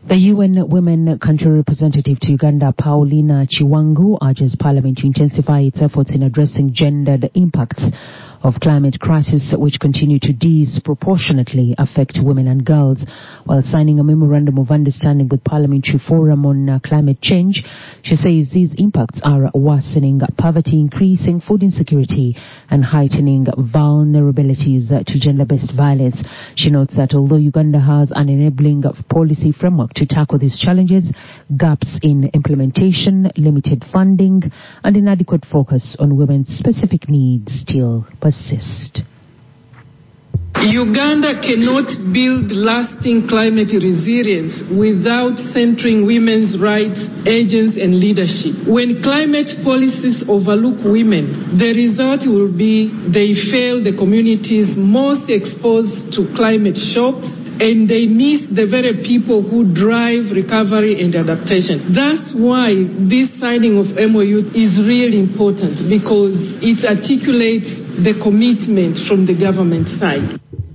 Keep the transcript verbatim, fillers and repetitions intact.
The U N Women Country Representative to Uganda, Paulina Chiwangu, urges Parliament to intensify its efforts in addressing gendered impacts of climate crisis, which continue to disproportionately affect women and girls. While signing a memorandum of understanding with Parliamentary Forum on uh, Climate Change, she says these impacts are worsening poverty, increasing food insecurity, and heightening vulnerabilities uh, to gender-based violence. She notes that although Uganda has an enabling policy framework to tackle these challenges, gaps in implementation, limited funding, and inadequate focus on women's specific needs still persist. Uganda cannot build lasting climate resilience without centering women's rights, agency, and leadership. When climate policies overlook women, the result will be they fail the communities most exposed to climate shocks, and they miss the very people who drive recovery and adaptation. That's why this signing of M O U is really important, because it articulates the commitment from the government side.